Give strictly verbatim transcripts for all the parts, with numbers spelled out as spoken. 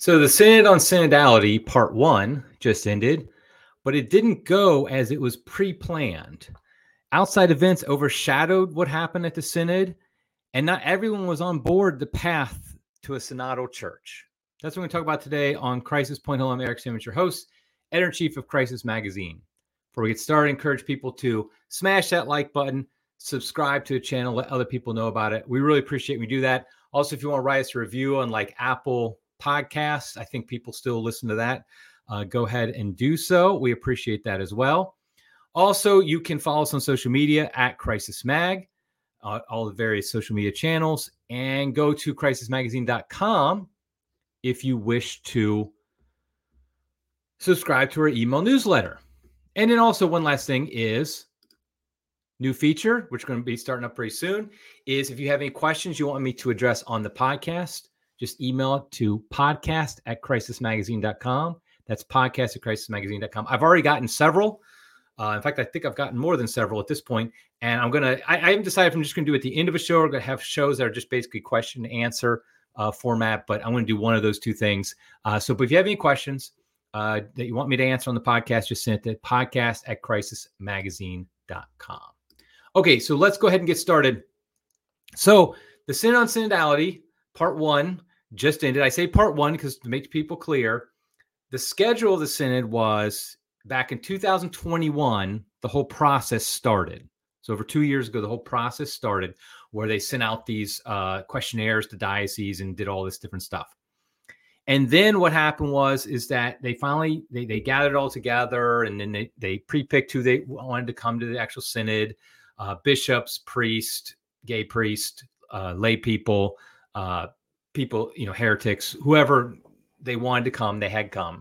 So the Synod on Synodality, part one, just ended, but it didn't go as it was pre-planned. Outside events overshadowed what happened at the Synod, and not everyone was on board the path to a synodal church. That's what we're going to talk about today on Crisis Point. Hello, I'm Eric Simmons, your host, editor-in-chief of Crisis Magazine. Before we get started, I encourage people to smash that like button, subscribe to the channel, let other people know about it. We really appreciate when you do that. Also, if you want to write us a review on like Apple Podcasts, I think people still listen to that. Uh, go ahead and do so. We appreciate that as well. Also, you can follow us on social media at Crisis Mag, uh, all the various social media channels, and go to crisis magazine dot com if you wish to subscribe to our email newsletter. And then also one last thing is new feature, which is going to be starting up very soon, is if you have any questions you want me to address on the podcast, just email it to podcast at crisis magazine dot com. That's podcast at crisis magazine dot com. I've already gotten several. Uh, in fact, I think I've gotten more than several at this point. And I'm going to, I haven't decided if I'm just going to do it at the end of a show or going to have shows that are just basically question and answer uh, format, but I'm going to do one of those two things. Uh, so, but if you have any questions uh, that you want me to answer on the podcast, just send it to podcast at crisis magazine dot com. Okay, so let's go ahead and get started. So the Synod on Synodality, part one, just ended. I say part one because to make people clear, the schedule of the Synod was back in two thousand twenty-one, the whole process started. So over two years ago, the whole process started where they sent out these uh, questionnaires to dioceses and did all this different stuff. And then what happened was, is that they finally, they, they gathered it all together and then they, they pre-picked who they wanted to come to the actual Synod, uh, bishops, priests, gay priests, uh, lay people, uh, people, you know, heretics, whoever they wanted to come, they had come.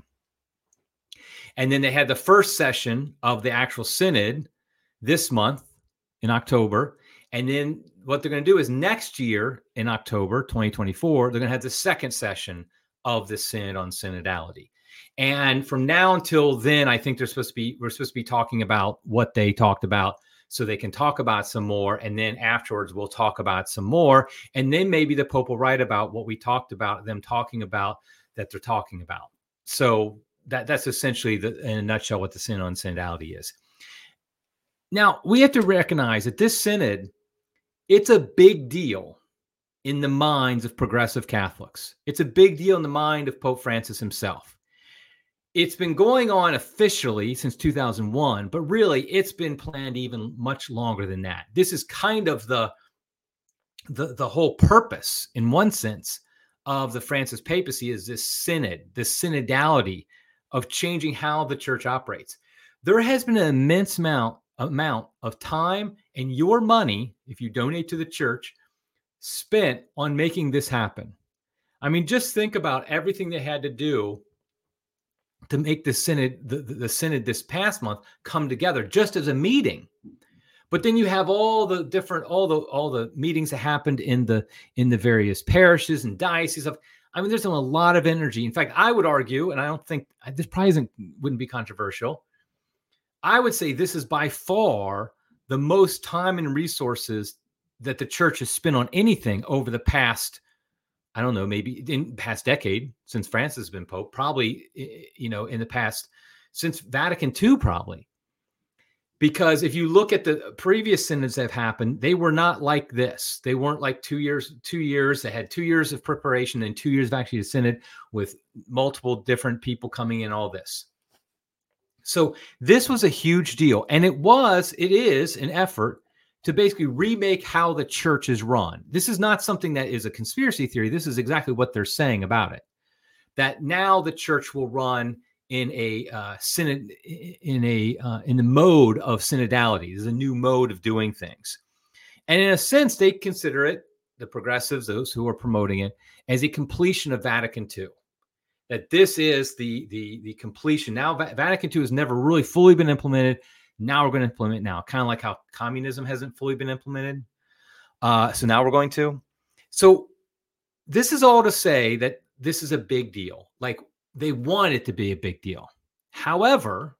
And then they had the first session of the actual Synod this month in October. And then what they're going to do is next year in October twenty twenty-four, they're going to have the second session of the Synod on Synodality. And from now until then, I think they're supposed to be, we're supposed to be talking about what they talked about so they can talk about some more. And then afterwards, we'll talk about some more. And then maybe the Pope will write about what we talked about, them talking about that they're talking about. So that, that's essentially, the, in a nutshell, what the Synod on Synodality is. Now, we have to recognize that this Synod, it's a big deal in the minds of progressive Catholics. It's a big deal in the mind of Pope Francis himself. It's been going on officially since two thousand one, but really it's been planned even much longer than that. This is kind of the, the, the whole purpose, in one sense, of the Francis papacy is this synod, this synodality of changing how the church operates. There has been an immense amount, amount of time and your money, if you donate to the church, spent on making this happen. I mean, just think about everything they had to do to make the synod, the, the, the synod this past month come together just as a meeting. But then you have all the different, all the all the meetings that happened in the in the various parishes and dioceses. Of, I mean, there's a lot of energy. In fact, I would argue, and I don't think this probably isn't, wouldn't be controversial. I would say this is by far the most time and resources that the church has spent on anything over the past, I don't know, maybe in the past decade since Francis has been Pope, probably, you know, in the past, since Vatican two, probably. Because if you look at the previous synods that have happened, they were not like this. They weren't like two years, two years. They had two years of preparation and two years of actually a synod with multiple different people coming in, all this. So this was a huge deal. And it was, it is an effort to basically remake how the church is run. This is not something that is a conspiracy theory. This is exactly what they're saying about it. That now the church will run in a uh, synod, in a uh, in the mode of synodality. There's a new mode of doing things, and in a sense, they consider it, the progressives, those who are promoting it, as a completion of Vatican two. That this is the the the completion. Now, Va- Vatican two has never really fully been implemented. Now we're going to implement it now, kind of like how communism hasn't fully been implemented. Uh, so now we're going to. So this is all to say that this is a big deal. Like, they want it to be a big deal. However,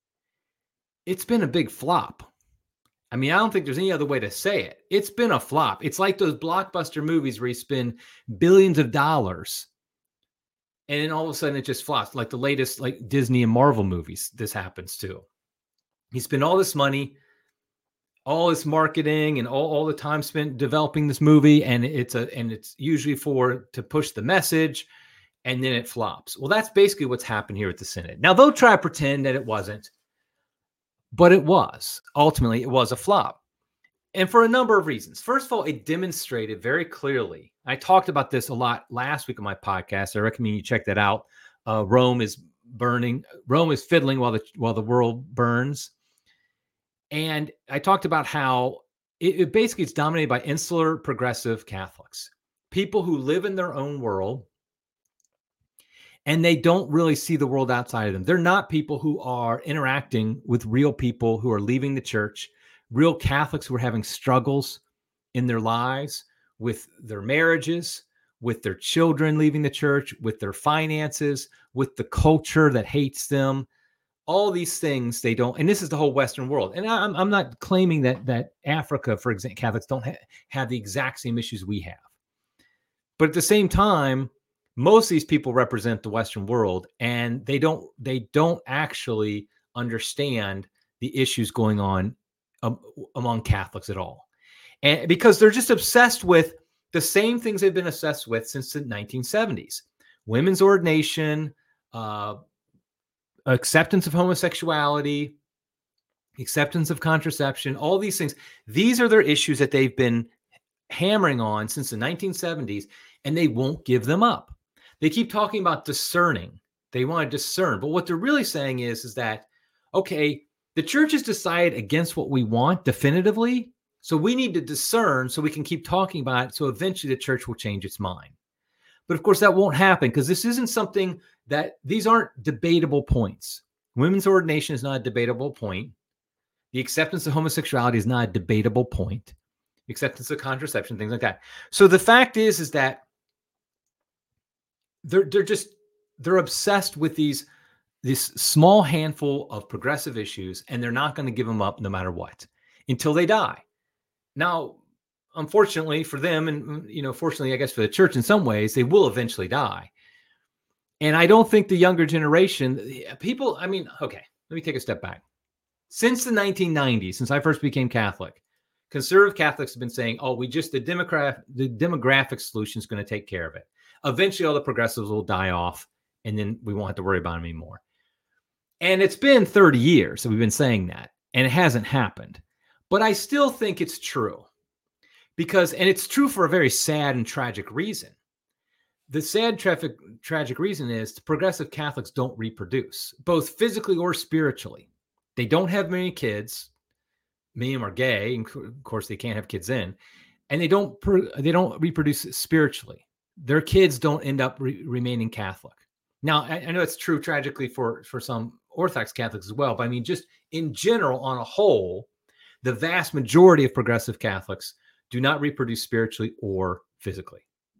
it's been a big flop. I mean, I don't think there's any other way to say it. It's been a flop. It's like those blockbuster movies where you spend billions of dollars And then all of a sudden it just flops. Like the latest like Disney and Marvel movies, this happens too. You spend all this money, all this marketing and all, all the time spent developing this movie, and it's a and it's usually for to push the message, and then it flops. Well, that's basically what's happened here at the Synod. Now they'll try to pretend that it wasn't, but it was. Ultimately, it was a flop. And for a number of reasons. First of all, it demonstrated very clearly. I talked about this a lot last week on my podcast. I recommend you check that out. Uh, Rome is burning. Rome is fiddling while the while the world burns. And I talked about how it, it basically is dominated by insular progressive Catholics, people who live in their own world, and they don't really see the world outside of them. They're not people who are interacting with real people who are leaving the church, real Catholics who are having struggles in their lives with their marriages, with their children leaving the church, with their finances, with the culture that hates them. All these things they don't, and this is the whole Western world. And I'm, I'm not claiming that that Africa, for example, Catholics don't ha- have the exact same issues we have. But at the same time, most of these people represent the Western world, and they don't they don't actually understand the issues going on um, among Catholics at all. And because they're just obsessed with the same things they've been obsessed with since the nineteen seventies. Women's ordination, uh, acceptance of homosexuality, acceptance of contraception, all these things. These are their issues that they've been hammering on since the nineteen seventies, and they won't give them up. They keep talking about discerning. They want to discern. But what they're really saying is, is that, okay, the church has decided against what we want definitively, so we need to discern so we can keep talking about it, so eventually the church will change its mind. But of course, that won't happen because this isn't something that, these aren't debatable points. Women's ordination is not a debatable point. The acceptance of homosexuality is not a debatable point. Acceptance of contraception, things like that. So the fact is, is that they're they're just they're obsessed with these this small handful of progressive issues, and they're not going to give them up no matter what until they die. Now, unfortunately for them, and you know, fortunately, I guess for the church in some ways, they will eventually die. And I don't think the younger generation, people, I mean, okay, let me take a step back. Since the nineteen nineties, since I first became Catholic, conservative Catholics have been saying, oh, we just, the demographic, the demographic solution is going to take care of it. Eventually, all the progressives will die off, and then we won't have to worry about them anymore. And it's been thirty years that we've been saying that, and it hasn't happened. But I still think it's true. Because, and it's true for a very sad and tragic reason. The sad, tragic, tragic reason is the progressive Catholics don't reproduce, both physically or spiritually. They don't have many kids. Many of them are gay, and of course they can't have kids in, and they don't they don't reproduce spiritually. Their kids don't end up re- remaining Catholic. Now, I, I know it's true tragically for, for some Orthodox Catholics as well, but I mean, just in general, on a whole, the vast majority of progressive Catholics do not reproduce spiritually or physically.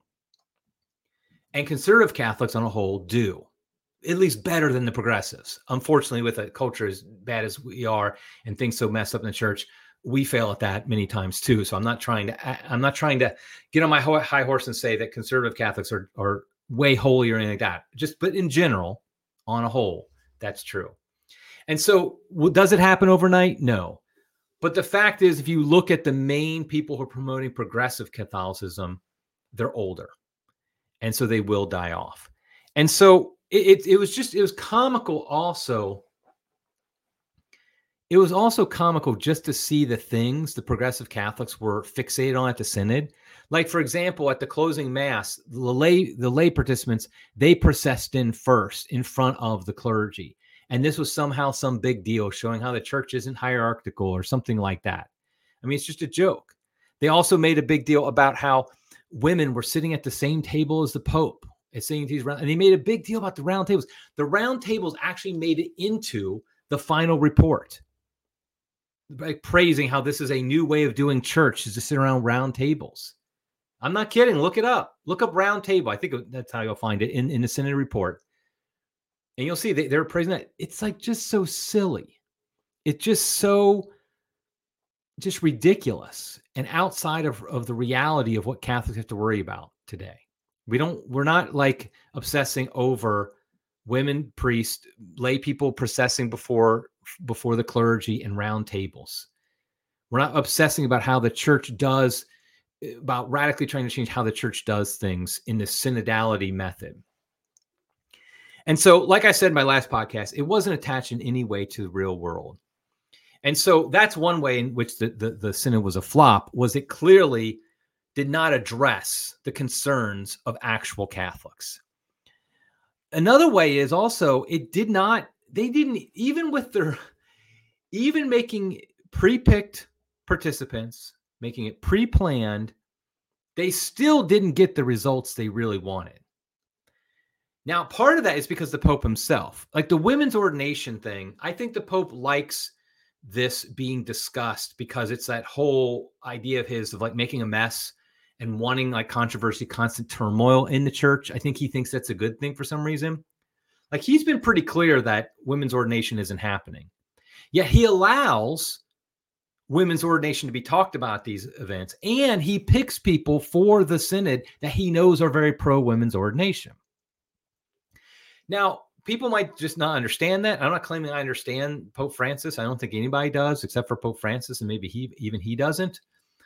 And conservative Catholics on a whole do, at least better than the progressives. Unfortunately, with a culture as bad as we are and things so messed up in the church, we fail at that many times too. So I'm not trying to, I'm not trying to get on my high horse and say that conservative Catholics are, are way holier or anything like that. Just, but in general, on a whole, that's true. And so does it happen overnight? No. But the fact is, if you look at the main people who are promoting progressive Catholicism, they're older. And so they will die off. And so it, it, it was just, it was comical also. It was also comical just to see the things the progressive Catholics were fixated on at the Synod. Like, for example, at the closing mass, the lay, the lay participants, they processed in first in front of the clergy. And this was somehow some big deal, showing how the church isn't hierarchical or something like that. I mean, it's just a joke. They also made a big deal about how women were sitting at the same table as the Pope. It's saying these round, and they made a big deal about the round tables. The round tables actually made it into the final report, like praising how this is a new way of doing church, is to sit around round tables. I'm not kidding. Look it up. Look up round table. I think that's how you'll find it in, in the Synod report. And you'll see they, they're praising that. It's like just so silly. It's just so just ridiculous and outside of, of the reality of what Catholics have to worry about today. We don't, we're not like obsessing over women priests, lay people processing before before the clergy and round tables. We're not obsessing about how the church does, about radically trying to change how the church does things in the synodality method. And so, like I said in my last podcast, it wasn't attached in any way to the real world. And so that's one way in which the, the, the synod was a flop, was it clearly did not address the concerns of actual Catholics. Another way is also it did not, they didn't, even with their, even making pre-picked participants, making it pre-planned, they still didn't get the results they really wanted. Now, part of that is because the Pope himself, like the women's ordination thing, I think the Pope likes this being discussed because it's that whole idea of his of like making a mess and wanting like controversy, constant turmoil in the church. I think he thinks that's a good thing for some reason. Like he's been pretty clear that women's ordination isn't happening. Yet he allows women's ordination to be talked about at these events. And he picks people for the synod that he knows are very pro women's ordination. Now, people might just not understand that. I'm not claiming I understand Pope Francis. I don't think anybody does except for Pope Francis, and maybe he even he doesn't.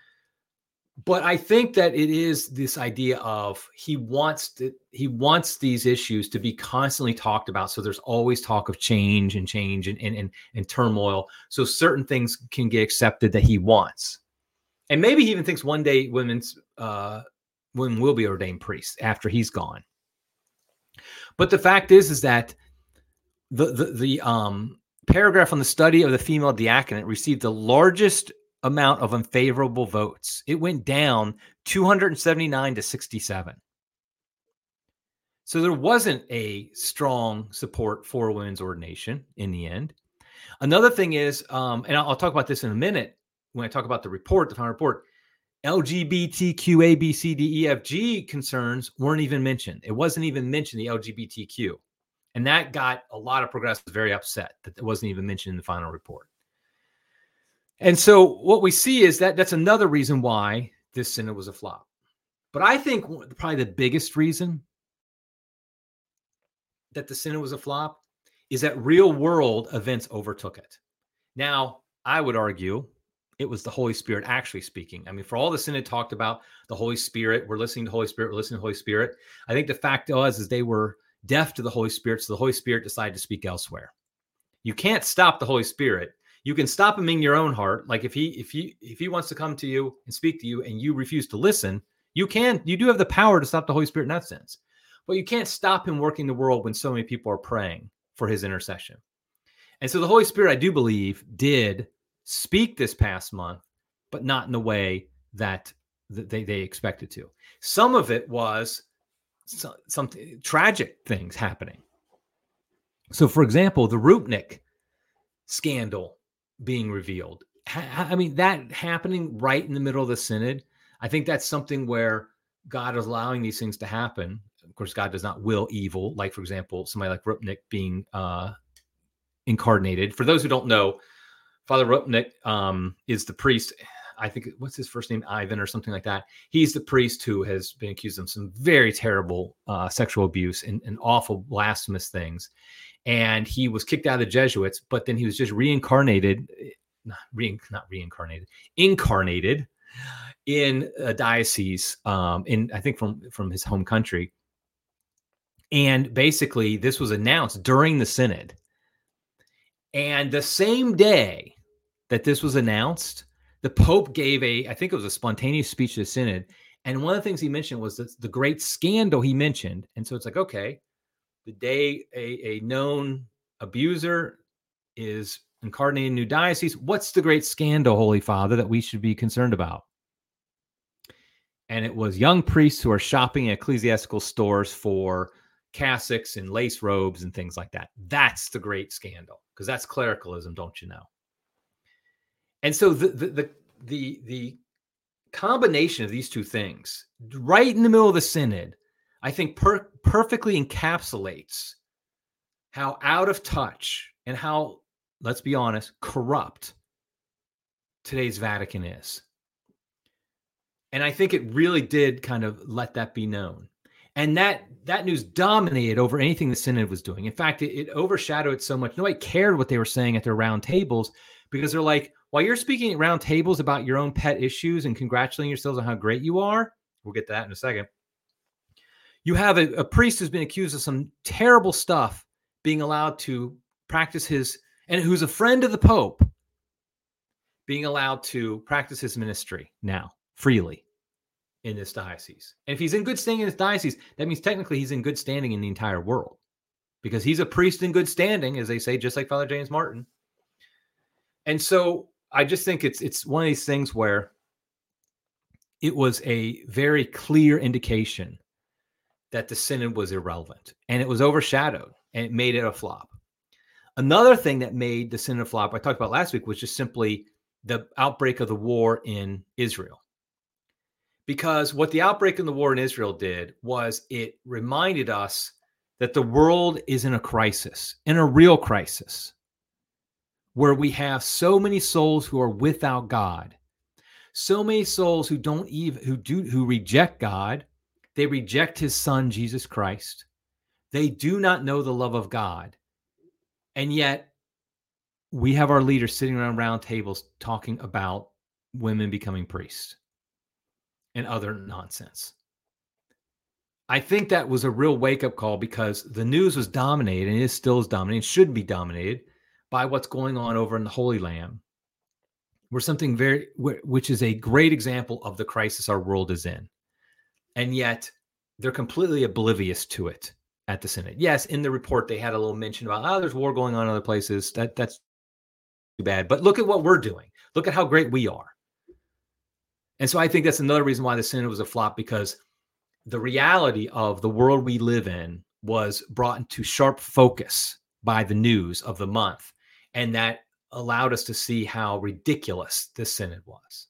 But I think that it is this idea of he wants to, he wants these issues to be constantly talked about. So there's always talk of change and change and, and, and, and turmoil. So certain things can get accepted that he wants. And maybe he even thinks one day women's uh, women will be ordained priests after he's gone. But the fact is, is that the, the, the um, paragraph on the study of the female diaconate received the largest amount of unfavorable votes. It went down two hundred seventy-nine to sixty-seven. So there wasn't a strong support for women's ordination in the end. Another thing is, um, and I'll, I'll talk about this in a minute when I talk about the report, the final report, L G B T Q A B C D E F G concerns weren't even mentioned. It wasn't even mentioned, the L G B T Q. And that got a lot of progressives very upset that it wasn't even mentioned in the final report. And so what we see is that that's another reason why this synod was a flop. But I think probably the biggest reason that the synod was a flop is that real world events overtook it. Now, I would argue it was the Holy Spirit actually speaking. I mean, for all the synod talked about the Holy Spirit, we're listening to Holy Spirit, we're listening to Holy Spirit. I think the fact was is they were deaf to the Holy Spirit, so the Holy Spirit decided to speak elsewhere. You can't stop the Holy Spirit. You can stop him in your own heart. Like if he if he if he wants to come to you and speak to you and you refuse to listen, you can you do have the power to stop the Holy Spirit in that sense. But you can't stop him working the world when so many people are praying for his intercession. And so the Holy Spirit, I do believe, did speak this past month, but not in the way that they, they expected to. Some of it was some, some tragic things happening. So, for example, the Rupnik scandal being revealed. I mean, that happening right in the middle of the synod, I think that's something where God is allowing these things to happen. Of course, God does not will evil. Like, for example, somebody like Rupnik being uh, incarnated. For those who don't know, Father Rupnik um, is the priest. I think, what's his first name? Ivan or something like that. He's the priest who has been accused of some very terrible uh, sexual abuse and, and awful blasphemous things. And he was kicked out of the Jesuits, but then he was just reincarnated, not, re, not reincarnated, incarnated in a diocese um, in, I think from, from his home country. And basically this was announced during the synod. And the same day that this was announced, the Pope gave a, I think it was a spontaneous speech to the synod. And one of the things he mentioned was the, the great scandal he mentioned. And so it's like, okay, the day a, a known abuser is incarnating a new diocese, what's the great scandal, Holy Father, that we should be concerned about? And it was young priests who are shopping at ecclesiastical stores for cassocks and lace robes and things like that. That's the great scandal, because that's clericalism, don't you know? And so the the the the, the combination of these two things, right in the middle of the synod, I think per- perfectly encapsulates how out of touch and how, let's be honest, corrupt today's Vatican is. And I think it really did kind of let that be known. And that that news dominated over anything the synod was doing. In fact, it, it overshadowed it so much. Nobody cared what they were saying at their round tables, because they're like, while you're speaking at round tables about your own pet issues and congratulating yourselves on how great you are, we'll get to that in a second, you have a, a priest who's been accused of some terrible stuff being allowed to practice his, and who's a friend of the Pope, being allowed to practice his ministry now freely in this diocese. And if he's in good standing in this diocese, that means technically he's in good standing in the entire world, because he's a priest in good standing, as they say, just like Father James Martin. And so I just think it's it's one of these things where it was a very clear indication that the synod was irrelevant, and it was overshadowed, and it made it a flop. Another thing that made the synod a flop, I talked about last week, was just simply the outbreak of the war in Israel. Because what the outbreak of the war in Israel did was it reminded us that the world is in a crisis, in a real crisis, where we have so many souls who are without God, so many souls who don't even, who do, who reject God. They reject his son, Jesus Christ. They do not know the love of God. And yet we have our leaders sitting around round tables talking about women becoming priests and other nonsense. I think that was a real wake-up call, because the news was dominated, and it still is dominated, should be dominated, by what's going on over in the Holy Land, where something very, which is a great example of the crisis our world is in. And yet they're completely oblivious to it at the Synod. Yes, in the report, they had a little mention about, oh, there's war going on in other places. That That's too bad. But look at what we're doing. Look at how great we are. And so I think that's another reason why the Synod was a flop, because the reality of the world we live in was brought into sharp focus by the news of the month. And that allowed us to see how ridiculous this Synod was.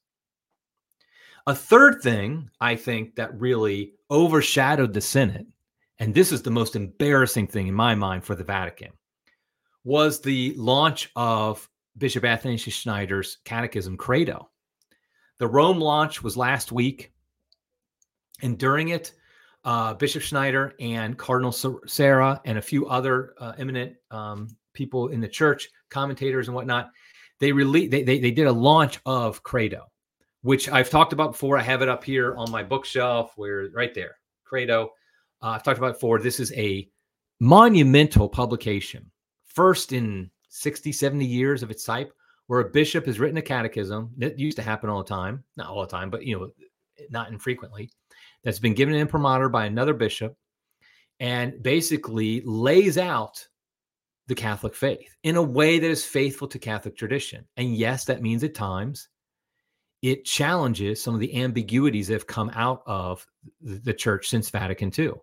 A third thing, I think, that really overshadowed the Synod, and this is the most embarrassing thing in my mind for the Vatican, was the launch of Bishop Athanasius Schneider's Catechism Credo. The Rome launch was last week, and during it, uh, Bishop Schneider and Cardinal Sarah and a few other uh, eminent um, people in the church, commentators and whatnot, they, rele- they, they, they did a launch of Credo, which I've talked about before. I have it up here on my bookshelf, where right there, Credo. Uh, I've talked about it before. This is a monumental publication, first in sixty, seventy years of its type, where a bishop has written a catechism. That used to happen all the time, not all the time, but you know, not infrequently. That's been given an imprimatur by another bishop, and basically lays out the Catholic faith in a way that is faithful to Catholic tradition. And yes, that means at times it challenges some of the ambiguities that have come out of the church since Vatican Two.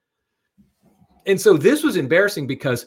And so this was embarrassing, because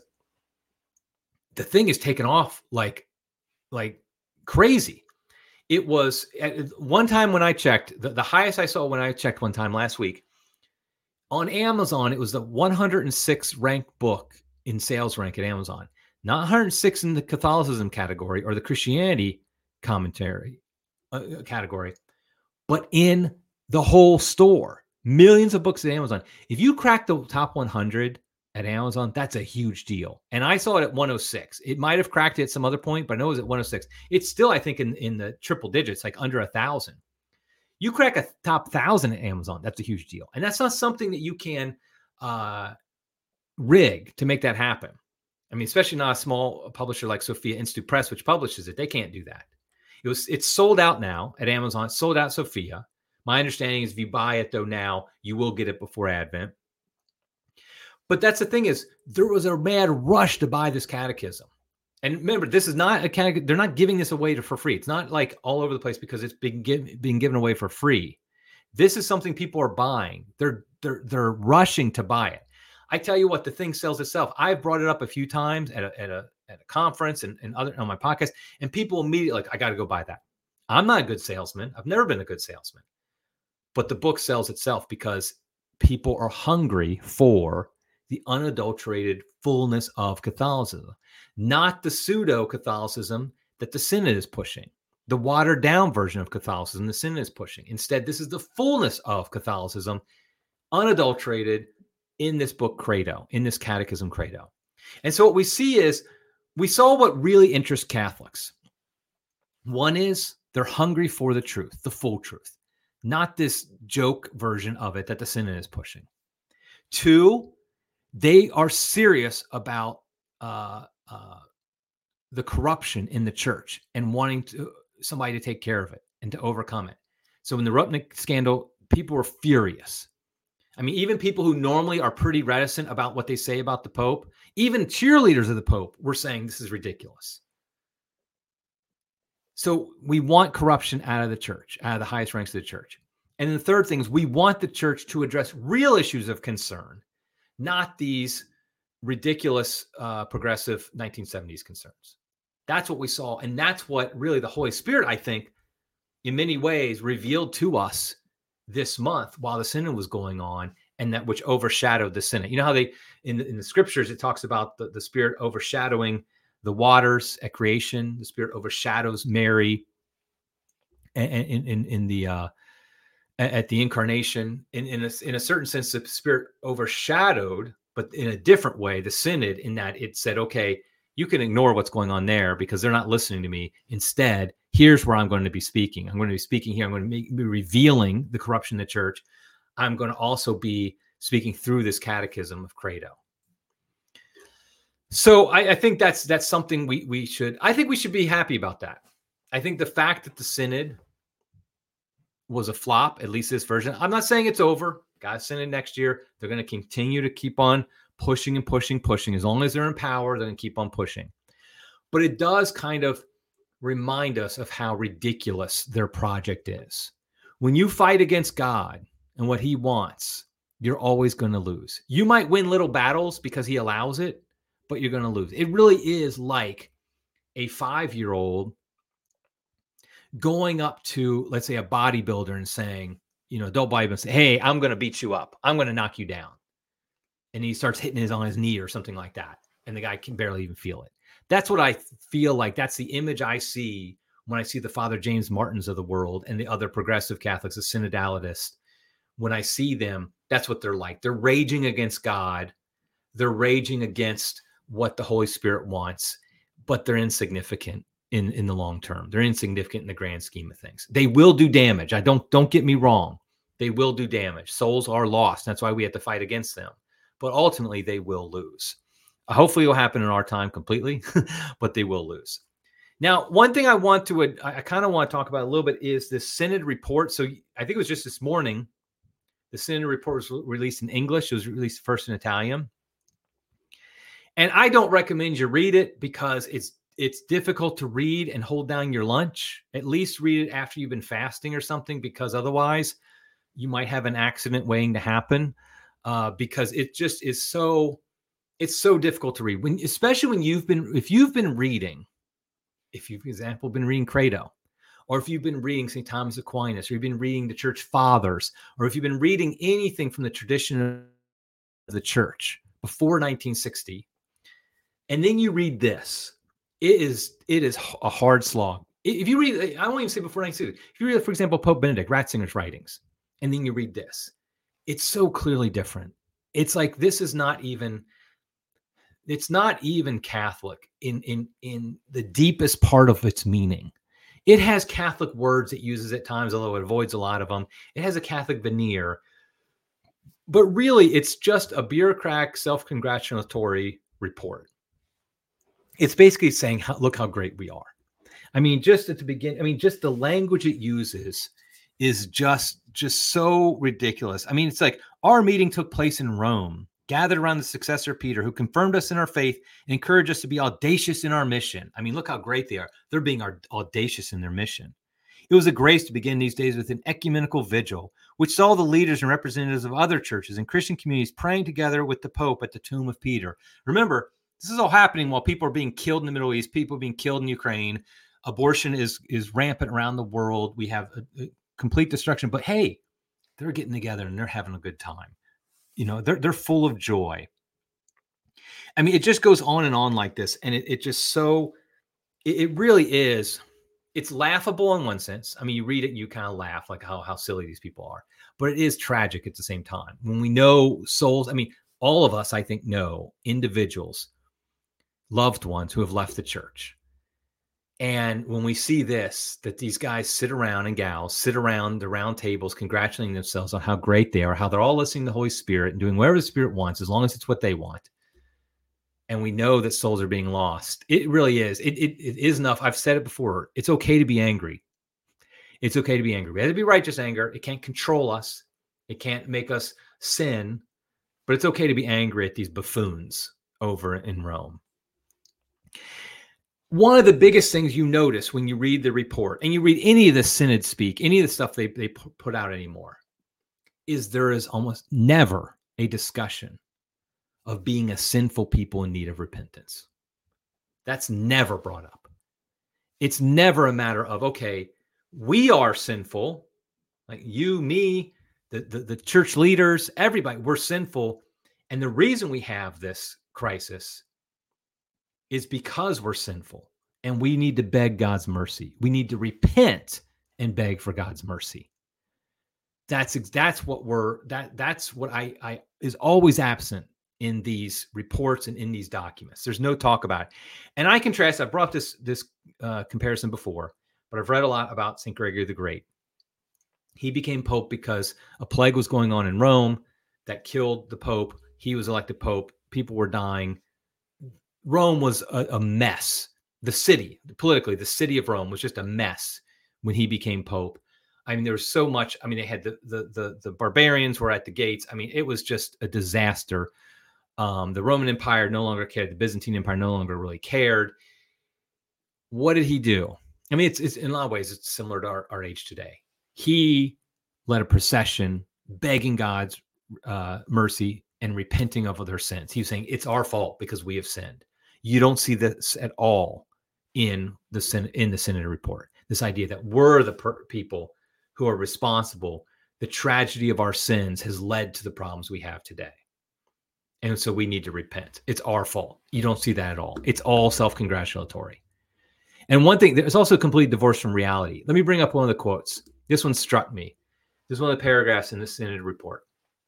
the thing is taken off like, like crazy. It was at one time when I checked, the, the highest I saw when I checked one time last week on Amazon, it was the one hundred sixth ranked book in sales rank at Amazon, not one hundred six in the Catholicism category or the Christianity commentary uh, category, but in the whole store. Millions of books at Amazon. If you crack the top one hundred at Amazon, that's a huge deal. And I saw it at one oh six. It might have cracked it at some other point, but I know it was at one oh six. It's still, I think, in, in the triple digits, like under a thousand. You crack a top thousand at Amazon, that's a huge deal. And that's not something that you can uh, rig to make that happen. I mean, especially not a small publisher like Sophia Institute Press, which publishes it. They can't do that. It was, it's sold out now at Amazon. It's sold out Sophia. My understanding is if you buy it, though, now, you will get it before Advent. But that's the thing, is there was a mad rush to buy this catechism. And remember, this is not a catechism. They're not giving this away to, for free. It's not like all over the place because it's being, give, being given away for free. This is something people are buying. They're, they're, they're rushing to buy it. I tell you what, the thing sells itself. I've brought it up a few times at a, at a, at a conference and, and other on my podcast, and people immediately like, I got to go buy that. I'm not a good salesman. I've never been a good salesman. But the book sells itself because people are hungry for the unadulterated fullness of Catholicism, not the pseudo-Catholicism that the Synod is pushing, the watered-down version of Catholicism the Synod is pushing. Instead, this is the fullness of Catholicism, unadulterated, in this book, Credo, in this Catechism, Credo. And so what we see is, we saw what really interests Catholics. One is they're hungry for the truth, the full truth, not this joke version of it that the Synod is pushing. Two, they are serious about uh, uh, the corruption in the church and wanting to, somebody to take care of it and to overcome it. So in the Rupnik scandal, people were furious. I mean, even people who normally are pretty reticent about what they say about the Pope, even cheerleaders of the Pope were saying this is ridiculous. So we want corruption out of the church, out of the highest ranks of the church. And the third thing is we want the church to address real issues of concern, not these ridiculous uh, progressive nineteen seventies concerns. That's what we saw. And that's what really the Holy Spirit, I think, in many ways revealed to us this month while the Synod was going on, and that which overshadowed the Synod. You know how they, in the, in the scriptures, it talks about the, the Spirit overshadowing the waters at creation. The Spirit overshadows Mary in, in, in the, uh, at the incarnation. In, in, a, in a certain sense, the Spirit overshadowed, but in a different way, the Synod, in that it said, okay, you can ignore what's going on there because they're not listening to me. Instead, here's where I'm going to be speaking. I'm going to be speaking here. I'm going to be revealing the corruption in the church. I'm going to also be speaking through this catechism of Credo. So I, I think that's that's something we we should, I think we should be happy about that. I think the fact that the Synod was a flop, at least this version, I'm not saying it's over. Got a Synod next year. They're going to continue to keep on pushing and pushing, pushing. As long as they're in power, they're going to keep on pushing. But it does kind of remind us of how ridiculous their project is. When you fight against God and what he wants, you're always going to lose. You might win little battles because he allows it, but you're going to lose. It really is like a five-year-old going up to, let's say, a bodybuilder and saying, you know, adult bodybuilder, say, hey, I'm going to beat you up. I'm going to knock you down. And he starts hitting his on his knee or something like that. And the guy can barely even feel it. That's what I feel like. That's the image I see when I see the Father James Martins of the world and the other progressive Catholics, the synodalists. When I see them, that's what they're like. They're raging against God. They're raging against what the Holy Spirit wants, but they're insignificant in, in the long term. They're insignificant in the grand scheme of things. They will do damage. I don't, don't get me wrong. They will do damage. Souls are lost. That's why we have to fight against them. But ultimately, they will lose. Hopefully, it will happen in our time completely, but they will lose. Now, one thing I want to, I kind of want to talk about a little bit is the Synod report. So I think it was just this morning, the Synod report was released in English. It was released first in Italian. And I don't recommend you read it because it's it's difficult to read and hold down your lunch. At least read it after you've been fasting or something, because otherwise you might have an accident waiting to happen. Uh, because it just is so, it's so difficult to read. When, especially when you've been, if you've been reading, if you've, for example, been reading Credo, or if you've been reading Saint Thomas Aquinas, or you've been reading the Church Fathers, or if you've been reading anything from the tradition of the Church before nineteen sixty, and then you read this, it is it is a hard slog. If you read, I won't even say before nineteen sixty, if you read, for example, Pope Benedict, Ratzinger's writings, and then you read this, it's so clearly different. It's like, this is not even, it's not even Catholic in, in, in the deepest part of its meaning. It has Catholic words it uses at times, although it avoids a lot of them. It has a Catholic veneer, but really it's just a bureaucratic, self-congratulatory report. It's basically saying, look how great we are. I mean, just at the beginning, I mean, just the language it uses is just, just so ridiculous. I mean, it's like, our meeting took place in Rome, gathered around the successor Peter, who confirmed us in our faith and encouraged us to be audacious in our mission. I mean, look how great they are. They're being audacious in their mission. It was a grace to begin these days with an ecumenical vigil, which saw the leaders and representatives of other churches and Christian communities praying together with the Pope at the tomb of Peter. Remember, this is all happening while people are being killed in the Middle East, people are being killed in Ukraine. Abortion is, is rampant around the world. We have a, a complete destruction, but hey, they're getting together and they're having a good time. You know, they're, they're full of joy. I mean, it just goes on and on like this. And it, it just so, it, it really is, it's laughable in one sense. I mean, you read it and you kind of laugh like how, how silly these people are, but it is tragic at the same time. When we know souls, I mean, all of us, I think, know individuals, loved ones who have left the church. And when we see this, that these guys sit around and gals sit around the round tables, congratulating themselves on how great they are, how they're all listening to the Holy Spirit and doing whatever the Spirit wants, as long as it's what they want. And we know that souls are being lost. It really is. It, it, it is enough. I've said it before. It's okay to be angry. It's okay to be angry. We have to be righteous anger. It can't control us. It can't make us sin. But it's okay to be angry at these buffoons over in Rome. One of the biggest things you notice when you read the report and you read any of the synod speak, any of the stuff they, they put out anymore, is there is almost never a discussion of being a sinful people in need of repentance. That's never brought up. It's never a matter of, okay, we are sinful, like you, me, the, the, the church leaders, everybody, we're sinful. And the reason we have this crisis is because we're sinful and we need to beg God's mercy. We need to repent and beg for God's mercy. That's that's what we're that that's what I I is always absent in these reports and in these documents. There's no talk about it. And I contrast, I brought this this uh, comparison before, but I've read a lot about Saint Gregory the Great. He became Pope because a plague was going on in Rome that killed the Pope. He was elected Pope. People were dying. Rome was a, a mess. The city, politically, the city of Rome was just a mess when he became Pope. I mean, there was so much. I mean, they had the the the, the barbarians were at the gates. I mean, it was just a disaster. Um, the Roman Empire no longer cared. The Byzantine Empire no longer really cared. What did he do? I mean, it's, it's in a lot of ways, it's similar to our, our age today. He led a procession begging God's uh, mercy and repenting of their sins. He was saying, it's our fault because we have sinned. You don't see this at all in the Synod, in the Synod report. This idea that we're the per- people who are responsible. The tragedy of our sins has led to the problems we have today. And so we need to repent. It's our fault. You don't see that at all. It's all self-congratulatory. And one thing, there's also a complete divorce from reality. Let me bring up one of the quotes. This one struck me. This is one of the paragraphs in the Synod report.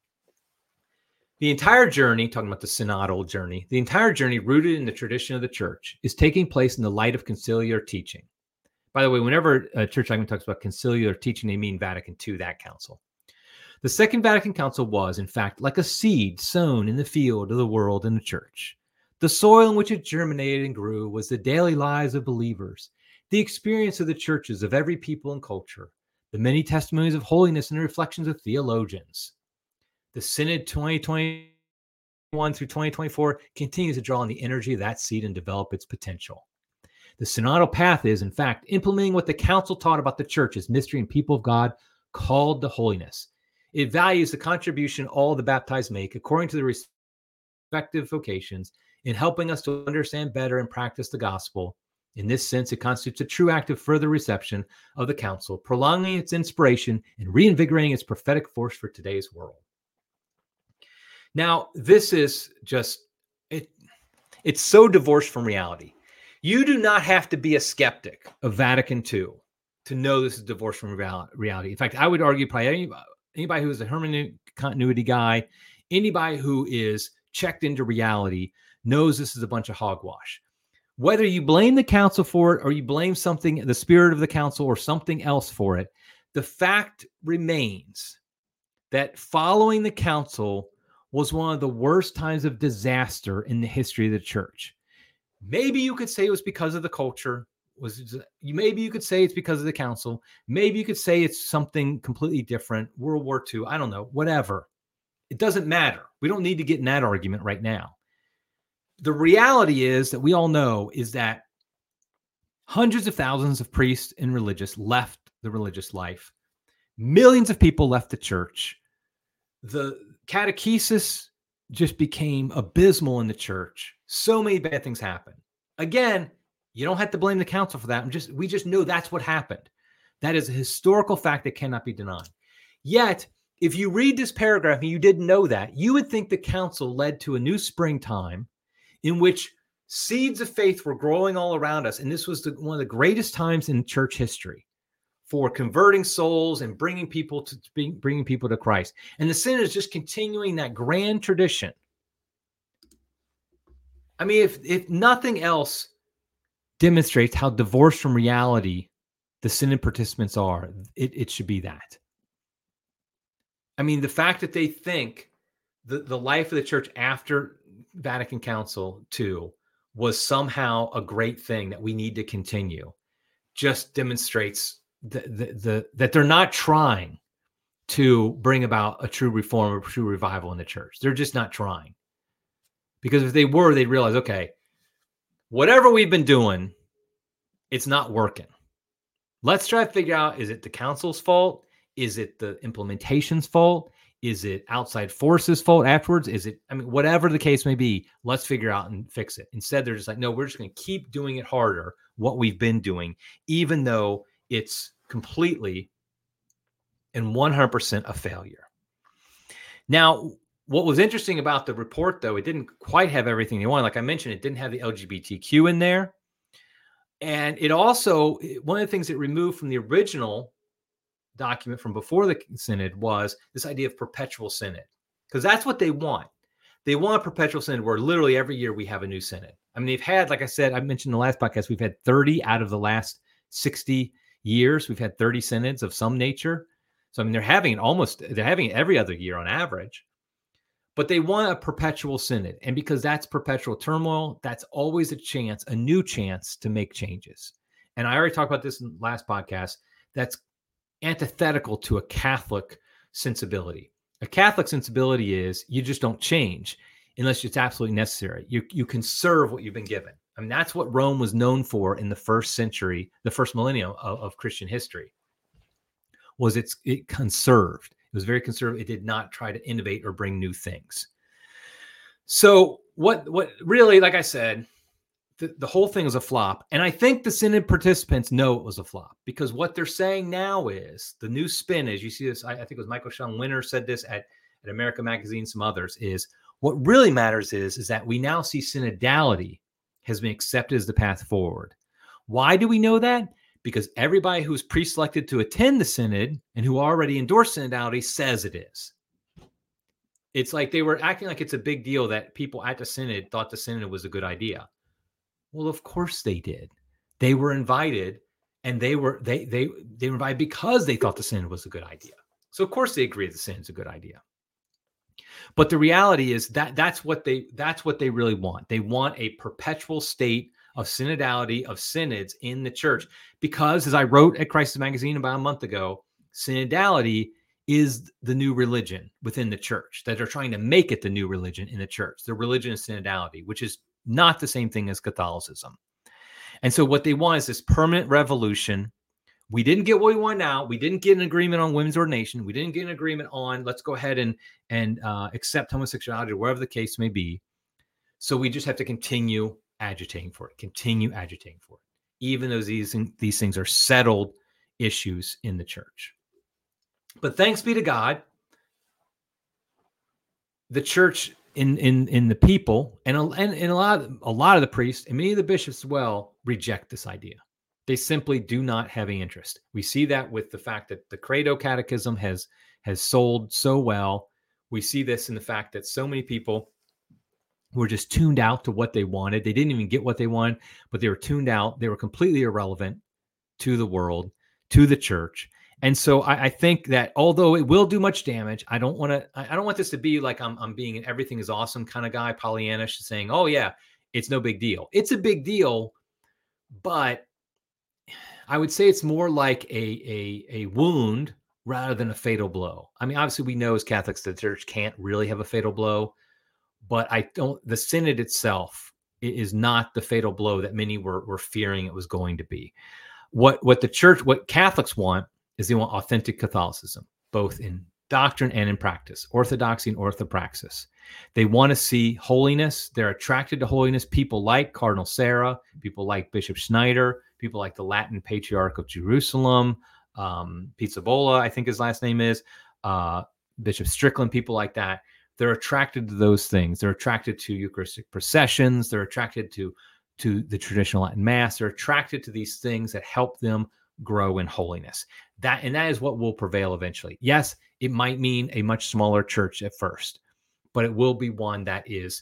The entire journey, talking about the synodal journey, the entire journey rooted in the tradition of the church is taking place in the light of conciliar teaching. By the way, whenever a church document talks about conciliar teaching, they mean Vatican Two, that council. The Second Vatican Council was, in fact, like a seed sown in the field of the world and the church. The soil in which it germinated and grew was the daily lives of believers, the experience of the churches of every people and culture, the many testimonies of holiness and the reflections of theologians. The Synod twenty twenty-one through twenty twenty-four continues to draw on the energy of that seed and develop its potential. The synodal path is, in fact, implementing what the council taught about the church as mystery and people of God called to holiness. It values the contribution all the baptized make according to their respective vocations in helping us to understand better and practice the gospel. In this sense, it constitutes a true act of further reception of the council, prolonging its inspiration and reinvigorating its prophetic force for today's world. Now, this is just, it, it's so divorced from reality. You do not have to be a skeptic of Vatican Two to know this is divorced from reality. In fact, I would argue probably anybody, anybody who is a hermeneutic continuity guy, anybody who is checked into reality knows this is a bunch of hogwash. Whether you blame the council for it or you blame something, the spirit of the council or something else for it, the fact remains that following the council was one of the worst times of disaster in the history of the church. Maybe you could say it was because of the culture. Was maybe you could say it's because of the council. Maybe you could say it's something completely different. World War Two. I don't know. Whatever. It doesn't matter. We don't need to get in that argument right now. The reality is that we all know is that hundreds of thousands of priests and religious left the religious life. Millions of people left the church. The catechesis just became abysmal in the church. So many bad things happened. Again, you don't have to blame the council for that. I'm just, we just know that's what happened. That is a historical fact that cannot be denied. Yet, if you read this paragraph and you didn't know that, you would think the council led to a new springtime in which seeds of faith were growing all around us. And this was the, one of the greatest times in church history for converting souls and bringing people to bringing people to Christ. And the Synod is just continuing that grand tradition I mean, if if nothing else demonstrates how divorced from reality the synod participants are, it, it should be that. I mean, the fact that they think the, the life of the church after Vatican Council two was somehow a great thing that we need to continue just demonstrates the, the, the, that they're not trying to bring about a true reform or true revival in the church. They're just not trying. Because if they were, they'd realize, okay, whatever we've been doing, it's not working. Let's try to figure out, is it the council's fault? Is it the implementation's fault? Is it outside forces' fault afterwards? Is it, I mean, whatever the case may be, let's figure out and fix it. Instead, they're just like, no, we're just going to keep doing it harder, what we've been doing, even though it's completely and one hundred percent a failure. Now, what was interesting about the report, though, it didn't quite have everything they wanted. Like I mentioned, it didn't have the L G B T Q in there. And it also, one of the things it removed from the original document from before the synod was this idea of perpetual synod, because that's what they want. They want a perpetual synod where literally every year we have a new synod. I mean, they've had, like I said, I mentioned in the last podcast, we've had thirty out of the last sixty years. We've had thirty synods of some nature. So, I mean, they're having it almost, they're having it every other year on average. But they want a perpetual synod. And because that's perpetual turmoil, that's always a chance, a new chance to make changes. And I already talked about this in the last podcast. That's antithetical to a Catholic sensibility. A Catholic sensibility is you just don't change unless it's absolutely necessary. You, you conserve what you've been given. I mean, that's what Rome was known for in the first century, the first millennium of, of Christian history, was it's, it conserved. It was very conservative. It did not try to innovate or bring new things. So what, what really, like I said, the, the whole thing is a flop. And I think the synod participants know it was a flop, because what they're saying now is the new spin is, you see this, I, I think it was Michael Sean Winter said this at, at America Magazine, some others, is what really matters is, is that we now see synodality has been accepted as the path forward. Why do we know that? Because everybody who's pre-selected to attend the synod and who already endorsed synodality says it is. It's like they were acting like it's a big deal that people at the synod thought the synod was a good idea. Well, of course they did. They were invited, and they were they they they were invited because they thought the synod was a good idea. So of course they agree the synod's a good idea. But the reality is that that's what they that's what they really want. They want a perpetual state of synodality, of synods in the church. Because, as I wrote at Crisis Magazine about a month ago, synodality is the new religion within the church, that they're trying to make it the new religion in the church. The religion is synodality, which is not the same thing as Catholicism. And so what they want is this permanent revolution. We didn't get what we want now. We didn't get an agreement on women's ordination. We didn't get an agreement on, let's go ahead and, and uh, accept homosexuality or whatever the case may be. So we just have to continue agitating for it, continue agitating for it, even though these, these things are settled issues in the church. But thanks be to God, the church in in in the people and and, and a lot of, a lot of the priests and many of the bishops as well reject this idea. They simply do not have any interest. We see that with the fact that the Credo Catechism has has sold so well. We see this in the fact that so many people were just tuned out to what they wanted. They didn't even get what they wanted, but they were tuned out. They were completely irrelevant to the world, to the church. And so I, I think that although it will do much damage, I don't want to, I don't want this to be like I'm, I'm being an everything is awesome kind of guy, Pollyannish, saying, oh yeah, it's no big deal. It's a big deal, but I would say it's more like a, a, a wound rather than a fatal blow. I mean, obviously we know as Catholics, the church can't really have a fatal blow, but I don't, the synod itself is not the fatal blow that many were, were fearing it was going to be. What, what the church, what Catholics want is they want authentic Catholicism, both in doctrine and in practice, orthodoxy and orthopraxis. They want to see holiness. They're attracted to holiness. People like Cardinal Sarah, people like Bishop Schneider, people like the Latin Patriarch of Jerusalem, um, Pizzaballa, I think his last name is, uh, Bishop Strickland, people like that. They're attracted to those things. They're attracted to Eucharistic processions. They're attracted to, to the traditional Latin Mass. They're attracted to these things that help them grow in holiness. That, and that is what will prevail eventually. Yes, it might mean a much smaller church at first, but it will be one that is,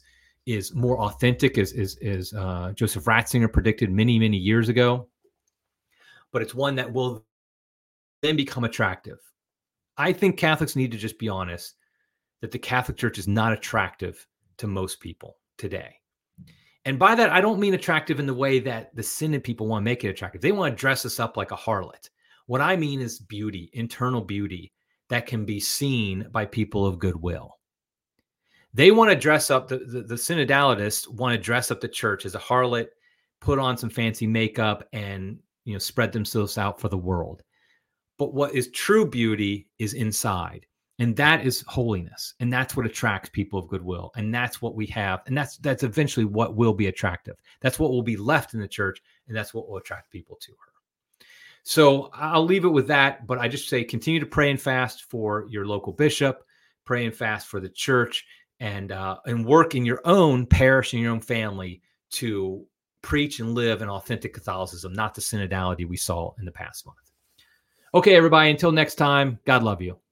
is more authentic, as, as, as uh, Joseph Ratzinger predicted many, many years ago. But it's one that will then become attractive. I think Catholics need to just be honest that the Catholic Church is not attractive to most people today. And by that, I don't mean attractive in the way that the Synod people want to make it attractive. They want to dress us up like a harlot. What I mean is beauty, internal beauty that can be seen by people of goodwill. They want to dress up, the, the, the synodalists want to dress up the church as a harlot, put on some fancy makeup, and you know, spread themselves out for the world. But what is true beauty is inside. And that is holiness. And that's what attracts people of goodwill. And that's what we have. And that's that's eventually what will be attractive. That's what will be left in the church. And that's what will attract people to her. So I'll leave it with that. But I just say continue to pray and fast for your local bishop, pray and fast for the church, and uh, and work in your own parish and your own family to preach and live an authentic Catholicism, not the synodality we saw in the past month. Okay, everybody, until next time, God love you.